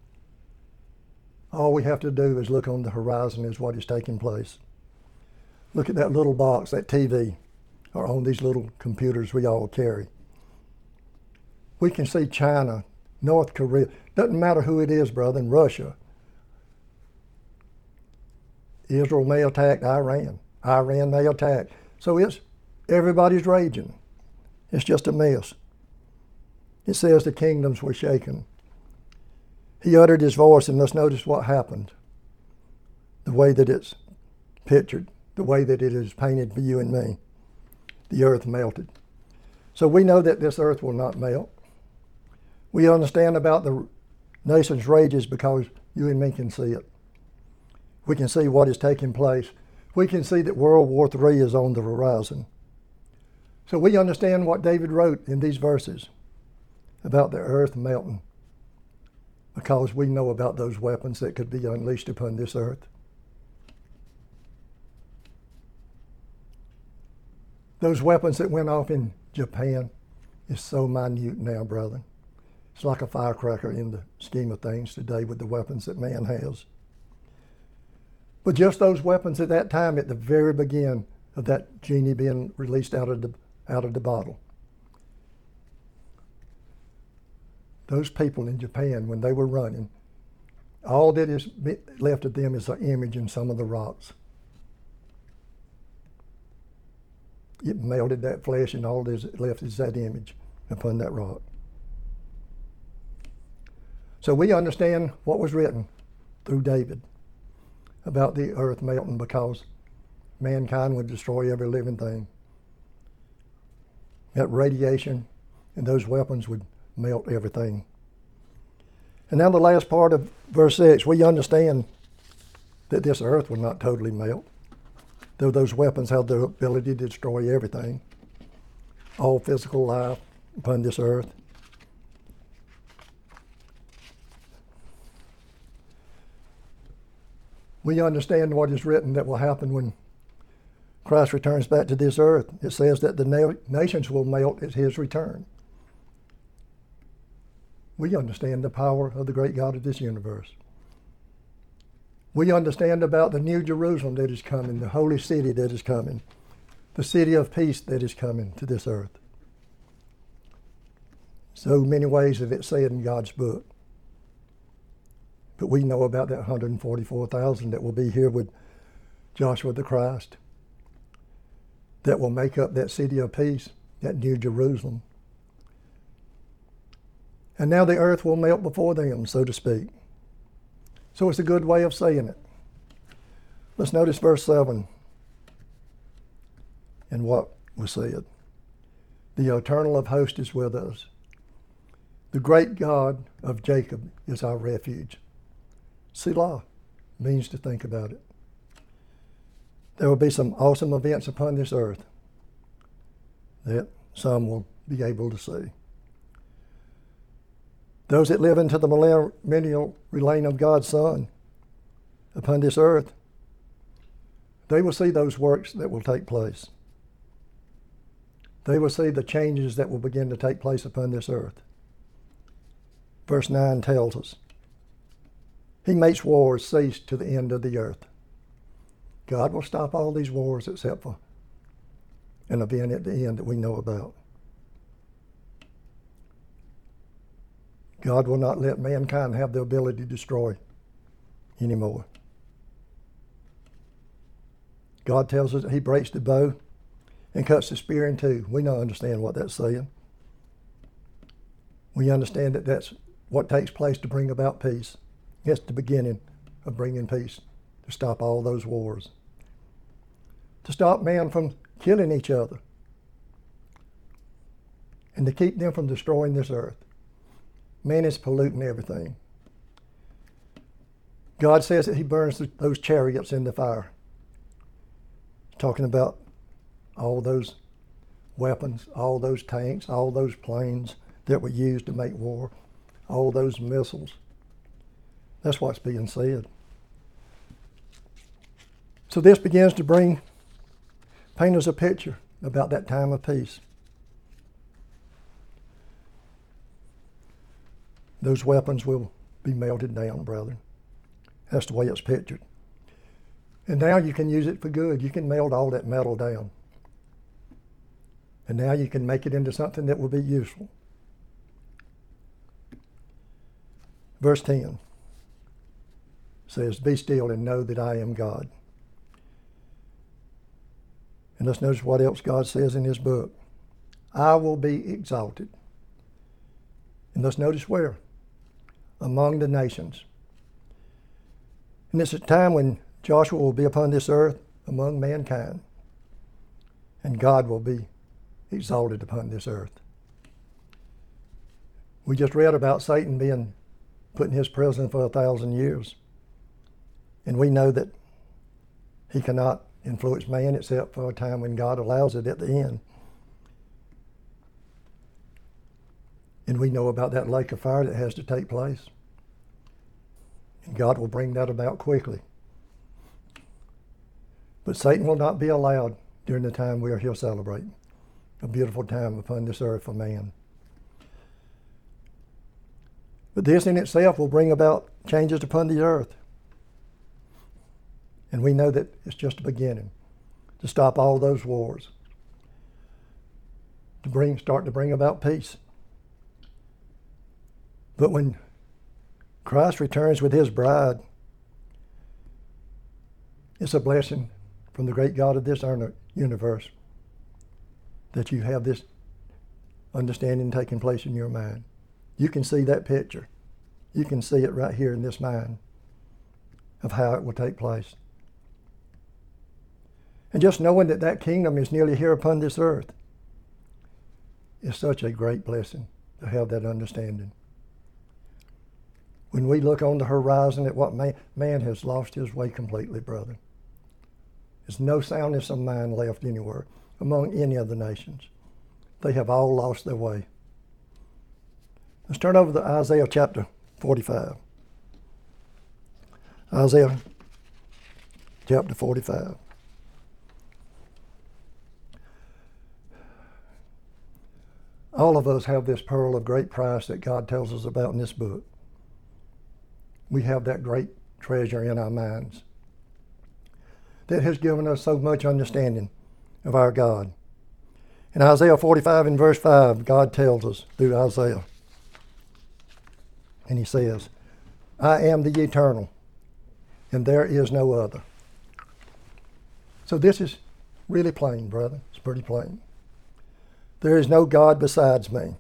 All we have to do is look on the horizon as what is taking place. Look at that little box, that T V, or on these little computers we all carry. We can see China, North Korea, doesn't matter who it is, brother, in Russia. Israel may attack Iran. Iran may attack. So it's, everybody's raging. It's just a mess. It says the kingdoms were shaken. He uttered his voice, and let's notice what happened. The way that it's pictured, the way that it is painted for you and me. The earth melted. So we know that this earth will not melt. We understand about the nation's rages because you and me can see it. We can see what is taking place. We can see that World War Three is on the horizon. So we understand what David wrote in these verses about the earth melting because we know about those weapons that could be unleashed upon this earth. Those weapons that went off in Japan is so minute now, brother. It's like a firecracker in the scheme of things today with the weapons that man has. But just those weapons at that time, at the very beginning of that genie being released out of the, out of the bottle. Those people in Japan, when they were running, all that is left of them is an image in some of the rocks. It melted that flesh, and all that is left is that image upon that rock. So we understand what was written through David about the earth melting because mankind would destroy every living thing. That radiation and those weapons would melt everything. And now the last part of verse six, we understand that this earth will not totally melt, though those weapons have the ability to destroy everything, all physical life upon this earth. We understand what is written that will happen when Christ returns back to this earth. It says that the na- nations will melt at his return. We understand the power of the great God of this universe. We understand about the new Jerusalem that is coming, the holy city that is coming, the city of peace that is coming to this earth. So many ways that it's said in God's book. But we know about that one hundred forty-four thousand that will be here with Joshua the Christ, that will make up that city of peace, that new Jerusalem. And now the earth will melt before them, so to speak. So it's a good way of saying it. Let's notice verse seven and what was said. The eternal of hosts is with us. The great God of Jacob is our refuge. Selah means to think about it. There will be some awesome events upon this earth that some will be able to see. Those that live into the millennial reign of God's Son upon this earth, they will see those works that will take place. They will see the changes that will begin to take place upon this earth. Verse nine tells us, he makes wars cease to the end of the earth. God will stop all these wars except for an event at the end that we know about. God will not let mankind have the ability to destroy anymore. God tells us that he breaks the bow and cuts the spear in two. We don't understand what that's saying. We understand that that's what takes place to bring about peace. It's the beginning of bringing peace, to stop all those wars, to stop man from killing each other, and to keep them from destroying this earth. Man is polluting everything. God says that he burns those chariots in the fire. Talking about all those weapons, all those tanks, all those planes that were used to make war, all those missiles. That's what's being said. So this begins to bring, paint us a picture about that time of peace. Those weapons will be melted down, brethren. That's the way it's pictured. And now you can use it for good. You can melt all that metal down. And now you can make it into something that will be useful. Verse ten says, "Be still and know that I am God." And let's notice what else God says in his book. "I will be exalted." And let's notice where? Among the nations. And it's a time when Joshua will be upon this earth among mankind. And God will be exalted upon this earth. We just read about Satan being put in his prison for a thousand years. And we know that he cannot influence man except for a time when God allows it at the end. And we know about that lake of fire that has to take place. And God will bring that about quickly. But Satan will not be allowed during the time we are here celebrating a beautiful time upon this earth for man. But this in itself will bring about changes upon the earth. And we know that it's just a beginning to stop all those wars, to bring, start to bring about peace. But when Christ returns with his bride, it's a blessing from the great God of this universe that you have this understanding taking place in your mind. You can see that picture. You can see it right here in this mind of how it will take place. And just knowing that that kingdom is nearly here upon this earth is such a great blessing to have that understanding. When we look on the horizon at what man, man has lost his way completely, brother. There's no soundness of mind left anywhere among any of the nations. They have all lost their way. Let's turn over to Isaiah chapter forty-five. Isaiah chapter forty-five. All of us have this pearl of great price that God tells us about in this book. We have that great treasure in our minds that has given us so much understanding of our God. In Isaiah forty-five and verse five, God tells us through Isaiah, and he says, "I am the eternal, and there is no other." So this is really plain, brother. It's pretty plain. There is no God besides me.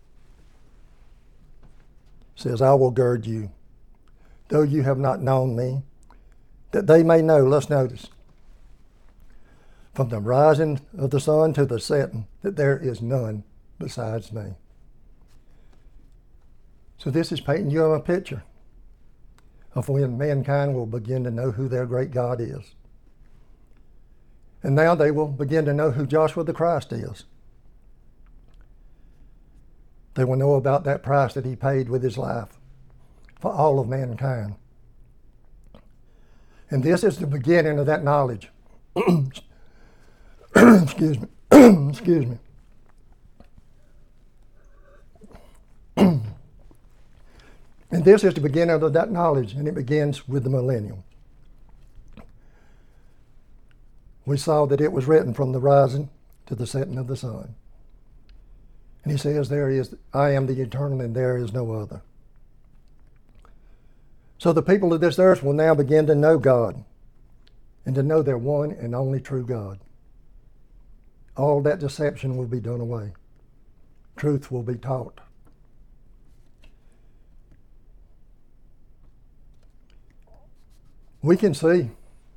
It says, "I will gird you, though you have not known me, that they may know," let's notice, "from the rising of the sun to the setting, that there is none besides me." So this is painting you a picture of when mankind will begin to know who their great God is. And now they will begin to know who Joshua the Christ is. They will know about that price that he paid with his life for all of mankind. And this is the beginning of that knowledge. Excuse me. Excuse me. And this is the beginning of that knowledge, and it begins with the millennium. We saw that it was written from the rising to the setting of the sun. And he says, "There is, I am the eternal, and there is no other." So the people of this earth will now begin to know God and to know their one and only true God. all that deception will be done away. Truth will be taught. We can see,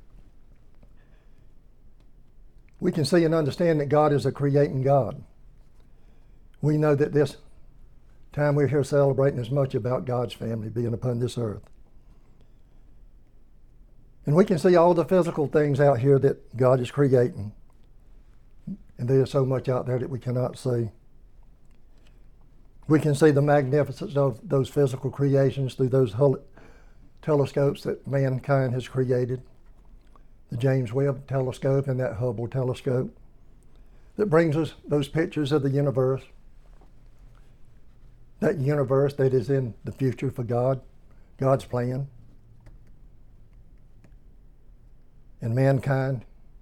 we can see and understand that God is a creating God. We know that this time we're here celebrating is much about God's family being upon this earth. And we can see all the physical things out here that God is creating. And there is so much out there that we cannot see. We can see the magnificence of those physical creations through those telescopes that mankind has created. The James Webb telescope and that Hubble telescope that brings us those pictures of the universe. That universe that is in the future for God, God's plan. And mankind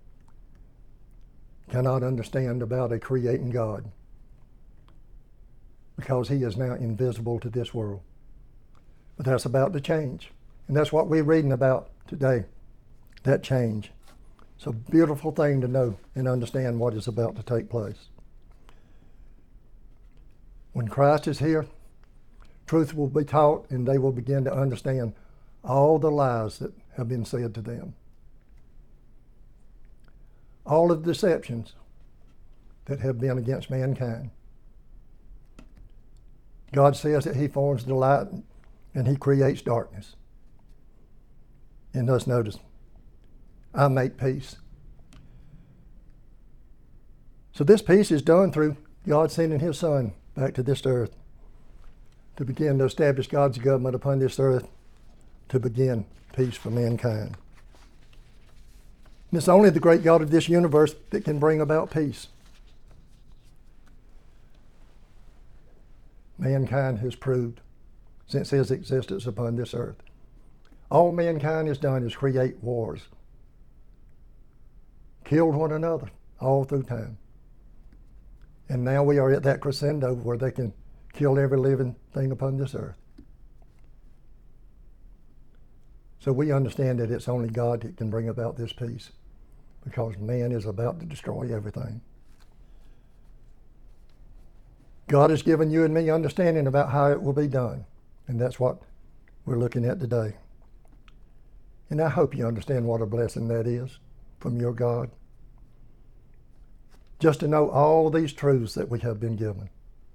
cannot understand about a creating God because he is now invisible to this world. But that's about to change. And that's what we're reading about today, that change. It's a beautiful thing to know and understand what is about to take place. When Christ is here, truth will be taught and they will begin to understand all the lies that have been said to them. All of the deceptions that have been against mankind. God says that he forms the light and he creates darkness. And thus notice, I make peace. So this peace is done through God sending his Son back to this earth to begin to establish God's government upon this earth, to begin peace for mankind. And it's only the great God of this universe that can bring about peace. Mankind has proved since his existence upon this earth. All mankind has done is create wars, killed one another all through time. And now we are at that crescendo where they can kill every living thing upon this earth. So we understand that it's only God that can bring about this peace, because man is about to destroy everything. God has given you and me understanding about how it will be done, and that's what we're looking at today. And I hope you understand what a blessing that is from your God. Just to know all these truths that we have been given.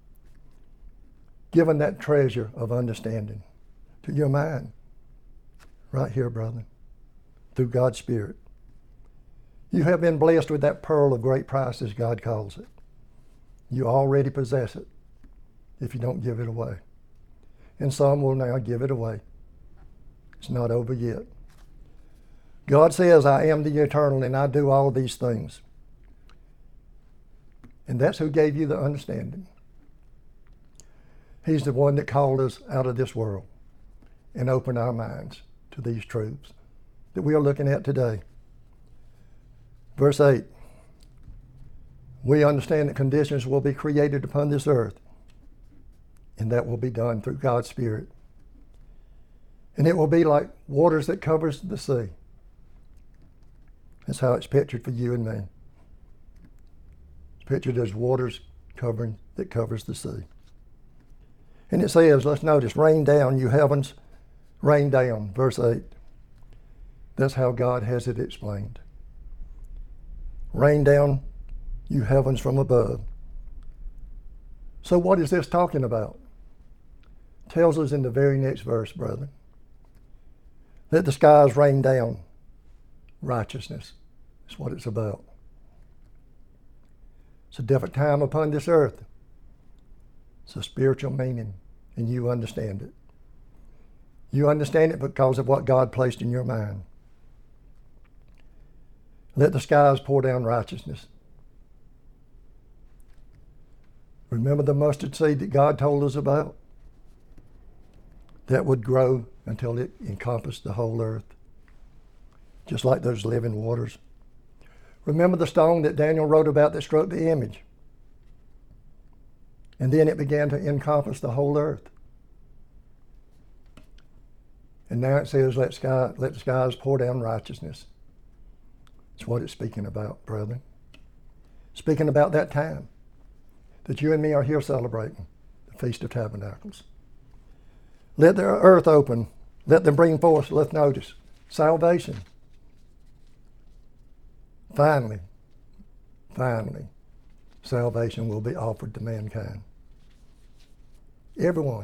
Given that treasure of understanding to your mind. Right here, brother. Through God's Spirit. You have been blessed with that pearl of great price, as God calls it. You already possess it if you don't give it away. And some will now give it away. It's not over yet. God says, I am the eternal and I do all these things. And that's who gave you the understanding. He's the one that called us out of this world and opened our minds to these truths that we are looking at today. Verse eight. We understand that conditions will be created upon this earth, and that will be done through God's Spirit. And it will be like waters that covers the sea. That's how it's pictured for you and me. It's pictured as waters covering that covers the sea. And it says, let's notice, rain down, you heavens, rain down, verse eight. That's how God has it explained. Rain down, you heavens from above. So what is this talking about? Tells us in the very next verse, brethren. Let the skies rain down righteousness. That's what it's about. It's a different time upon this earth. It's a spiritual meaning, and you understand it. You understand it because of what God placed in your mind. Let the skies pour down righteousness. Remember the mustard seed that God told us about? That would grow until it encompassed the whole earth, just like those living waters. Remember the stone that Daniel wrote about that struck the image? And then it began to encompass the whole earth. And now it says, let, sky, let the skies pour down righteousness. That's what it's speaking about, brethren. speaking about that time that you and me are here celebrating the Feast of Tabernacles. Let the earth open. Let them bring forth, let's notice, salvation. Finally, finally, salvation will be offered to mankind. Everyone.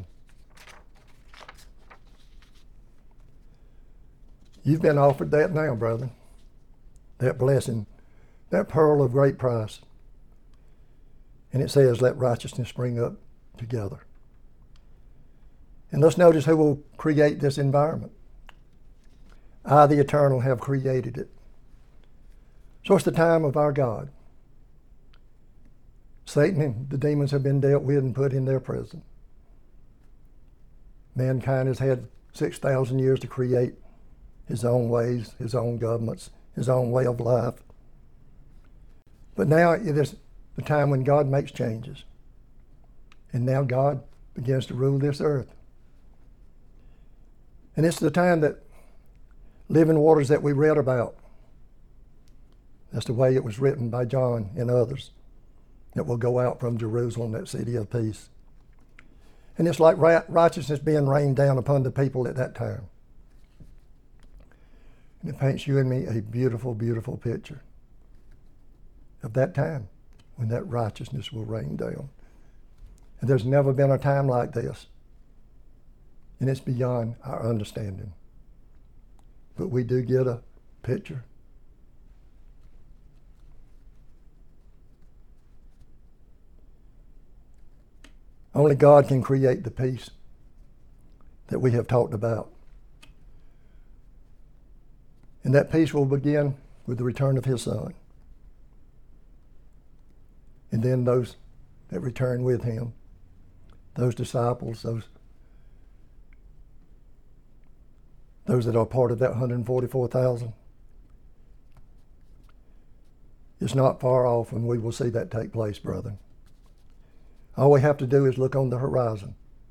You've been offered that now, brother. That blessing, that pearl of great price. And it says, let righteousness spring up together. And let's notice who will create this environment. I, the Eternal, have created it. So it's the time of our God. Satan and the demons have been dealt with and put in their prison. Mankind has had six thousand years to create his own ways, his own governments, his own way of life. But now it is the time when God makes changes. And now God begins to rule this earth. And it's the time that living waters that we read about, that's the way it was written by John and others, that will go out from Jerusalem, that city of peace. And it's like righteousness being rained down upon the people at that time. And it paints you and me a beautiful, beautiful picture of that time when that righteousness will rain down. And there's never been a time like this. And it's beyond our understanding. But we do get a picture. Only God can create the peace that we have talked about. And that peace will begin with the return of His Son. And then those that return with Him, those disciples, those those that are part of that one hundred forty-four thousand. It's not far off when we will see that take place, brethren. All we have to do is look on the horizon.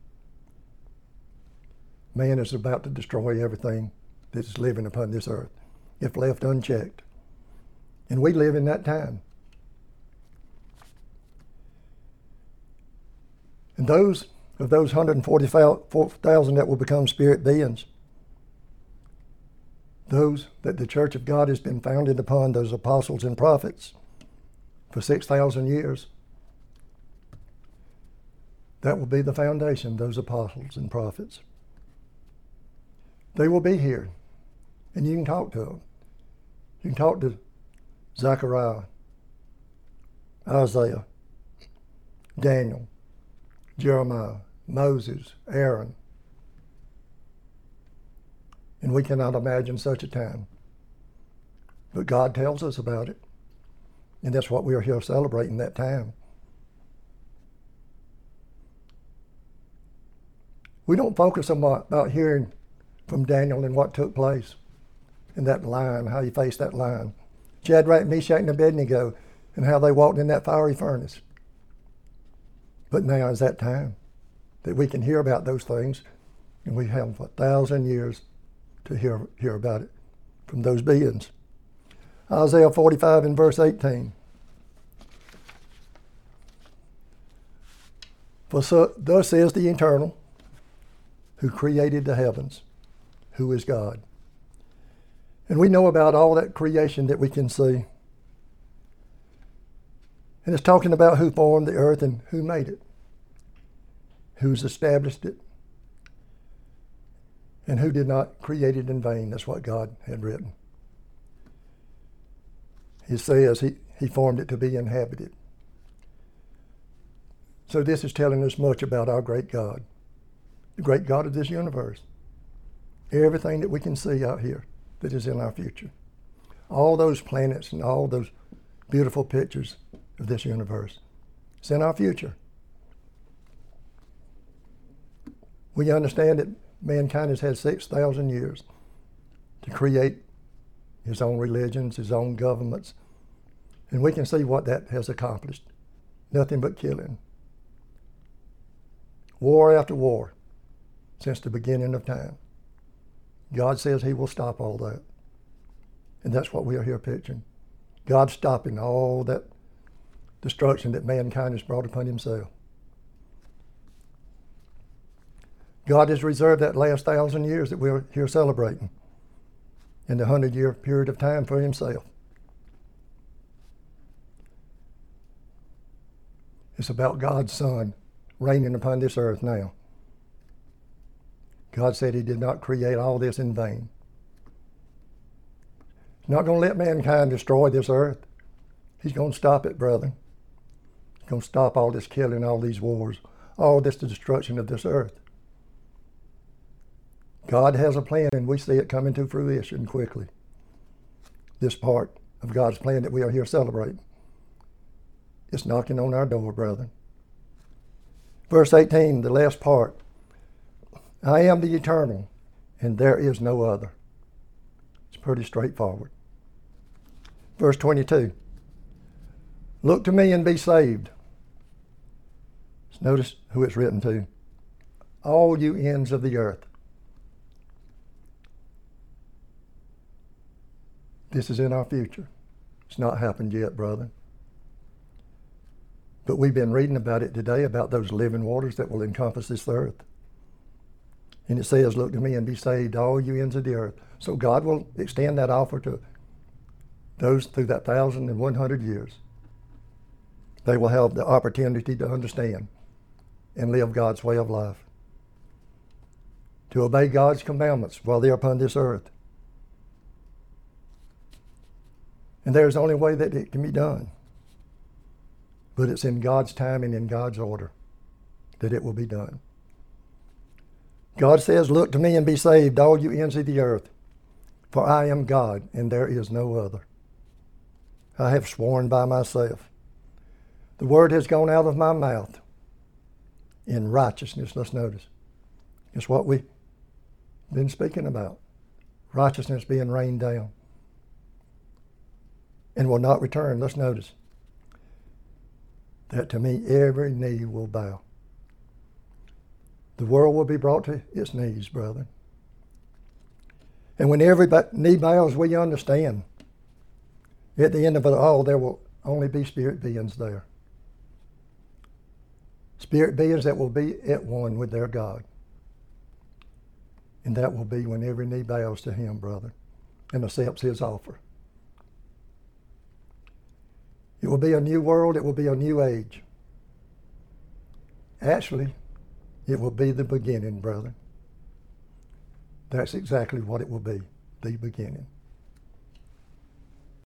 Man is about to destroy everything that is living upon this earth, if left unchecked. And we live in that time. And those of those one hundred forty-four thousand that will become spirit beings, those that the Church of God has been founded upon, those apostles and prophets, for six thousand years, that will be the foundation, those apostles and prophets. They will be here, and you can talk to them. You can talk to Zechariah, Isaiah, Daniel, Jeremiah, Moses, Aaron. And we cannot imagine such a time. But God tells us about it. And that's what we are here celebrating, that time. We don't focus on what, about hearing from Daniel and what took place in that line, how he faced that line. Shadrach, Meshach, and Abednego, and how they walked in that fiery furnace. But now is that time that we can hear about those things, and we have a thousand years to hear, hear about it from those beings. Isaiah forty-five and verse eighteen. For so, thus says the Eternal, who created the heavens, who is God. And we know about all that creation that we can see. And it's talking about who formed the earth and who made it, who's established it, and who did not create it in vain. That's what God had written. He says he, he formed it to be inhabited. So this is telling us much about our great God, the great God of this universe. Everything that we can see out here that is in our future. All those planets and all those beautiful pictures of this universe. It's in our future. We understand that mankind has had six thousand years to create his own religions, his own governments. And we can see what that has accomplished. Nothing but killing. War after war since the beginning of time. God says he will stop all that. And that's what we are here picturing. God stopping all that destruction that mankind has brought upon himself. God has reserved that last thousand years that we're here celebrating in the hundred-year period of time for himself. It's about God's Son reigning upon this earth now. God said he did not create all this in vain. He's not going to let mankind destroy this earth. He's going to stop it, brother. He's going to stop all this killing, all these wars, all this destruction of this earth. God has a plan, and we see it coming to fruition quickly. This part of God's plan that we are here celebrating. It's knocking on our door, brother. Verse eighteen, the last part. I am the eternal, and there is no other. It's pretty straightforward. Verse twenty-two. Look to me and be saved. Notice who it's written to. All you ends of the earth. This is in our future. It's not happened yet, brother. But we've been reading about it today, about those living waters that will encompass this earth. And it says, look to me and be saved, all you ends of the earth. So God will extend that offer to those through that thousand and one hundred years. They will have the opportunity to understand and live God's way of life. To obey God's commandments while they're upon this earth. And there's only way that it can be done. But it's in God's time and in God's order that it will be done. God says, look to me and be saved, all you ends of the earth. For I am God, and there is no other. I have sworn by myself. The word has gone out of my mouth in righteousness. Let's notice. It's what we've been speaking about. Righteousness being rained down. And will not return. Let's notice. That to me every knee will bow. The world will be brought to its knees, brother. And when every knee bows, we understand. At the end of it all, there will only be spirit beings there. Spirit beings that will be at one with their God. And that will be when every knee bows to him, brother, and accepts his offer. It will be a new world. It will be a new age. Actually, it will be the beginning, brother. That's exactly what it will be, the beginning.